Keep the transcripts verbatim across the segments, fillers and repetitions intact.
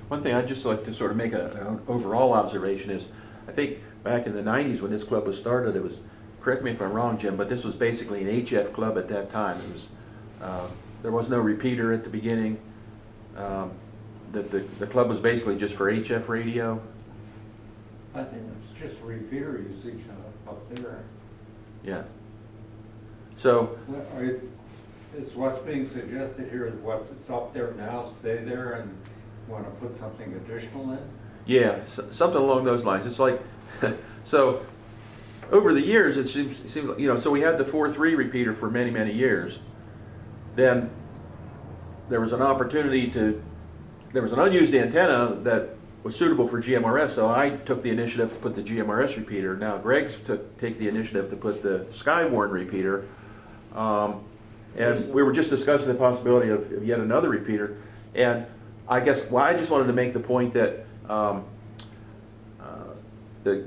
One thing I'd just like to sort of make a, an overall observation is, I think back in the nineties when this club was started, it was, correct me if I'm wrong, Jim, but this was basically an H F club at that time. It was, uh, there was no repeater at the beginning. Um, the, the, the club was basically just for H F radio. I think it's just repeater usage up there. Yeah. So, Well, are you- Is what's being suggested here, is what's it's up there now, stay there and want to put something additional in? yeah, so, something along those lines. It's like, so over the years, it seems, it seems like, you know, so we had the four three repeater for many, many years. Then there was an opportunity to, there was an unused antenna that was suitable for G M R S, so I took the initiative to put the G M R S repeater. Now Greg's took take the initiative to put the Skywarn repeater. Um, and we were just discussing the possibility of, of yet another repeater. And I guess, well, I just wanted to make the point that um, uh, the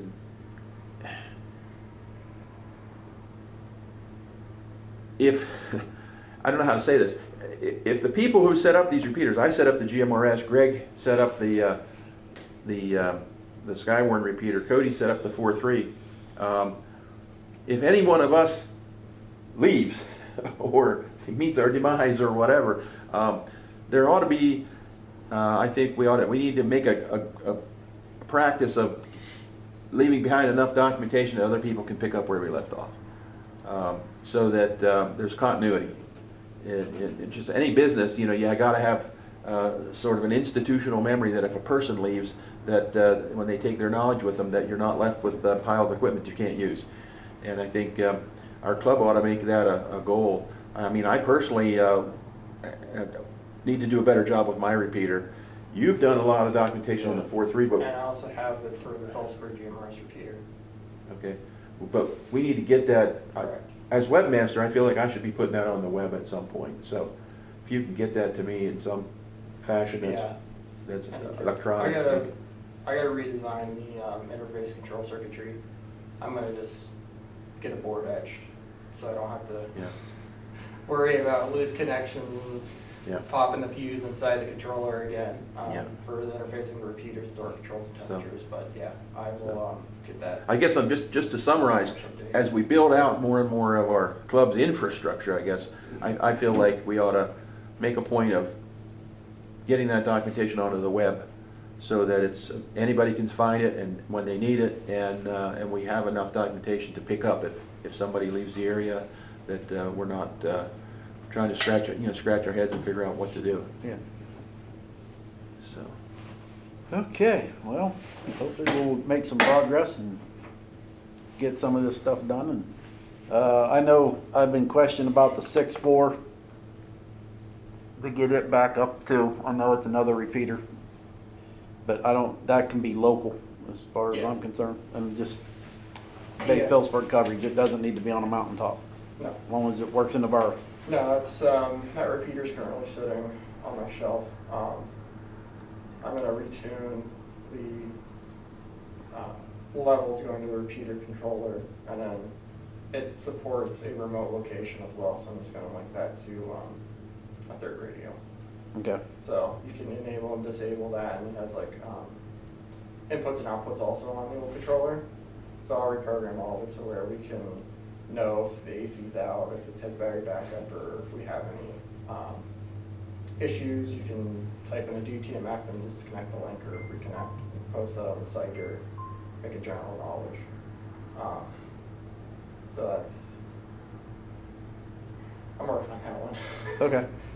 if I don't know how to say this, if the people who set up these repeaters, I set up the G M R S, Greg set up the uh, the uh, the Skywarn repeater, Cody set up the four three. Um, if any one of us leaves or meets our demise or whatever, um, there ought to be. Uh, I think we ought to. We need to make a, a, a practice of leaving behind enough documentation that other people can pick up where we left off, um, so that uh, there's continuity. In, in, in just any business, you know, you got to have uh, sort of an institutional memory that if a person leaves, that uh, when they take their knowledge with them, that you're not left with a pile of equipment you can't use. And I think um, our club ought to make that a, a goal. I mean, I personally uh, need to do a better job with my repeater. You've done a lot of documentation on the four three, but and I also have it for the Phillipsburg G M R S repeater. okay, but we need to get that. I, Correct. as webmaster, I feel like I should be putting that on the web at some point. So if you can get that to me in some fashion, that's Yeah. that's Anytime. electronic. I gotta, I gotta redesign the um, interface control circuitry. I'm gonna just get a board etched, so I don't have to Yeah. worry about loose connections, Yeah. popping the fuse inside the controller again um, Yeah. for the interfacing the repeaters, door controls, and So- temperatures. But yeah, I will So- um, get that. I guess I'm just just to summarize, as we build out more and more of our club's infrastructure, I guess I, I feel like we ought to make a point of getting that documentation onto the web, so that it's anybody can find it and when they need it, and uh, and we have enough documentation to pick up if if somebody leaves the area, that uh, we're not uh, trying to scratch you know scratch our heads and figure out what to do. Yeah. So Okay, well, hopefully we'll make some progress and get some of this stuff done. And uh, I know I've been questioned about the six four to get it back up to, I know it's another repeater, but I don't, that can be local as far as Yeah. I'm concerned. And just Bay Yeah. Phillipsburg coverage, it doesn't need to be on a mountaintop, No, as long as it works in the borough. no, that's um, that repeater's currently sitting on my shelf. Um, I'm gonna retune the uh, levels going to the repeater controller, and then it supports a remote location as well. So I'm just gonna link that to um, a third radio. Okay. So you can enable and disable that, and it has like um, inputs and outputs also on the old controller. So I'll reprogram all of it to where we can know if the A C's out, if it has battery backup, or if we have any um, issues. You can type in a D T M F and disconnect the link or reconnect, and post that on the site, or make a general knowledge. Um, so that's, I'm working on that one. Okay.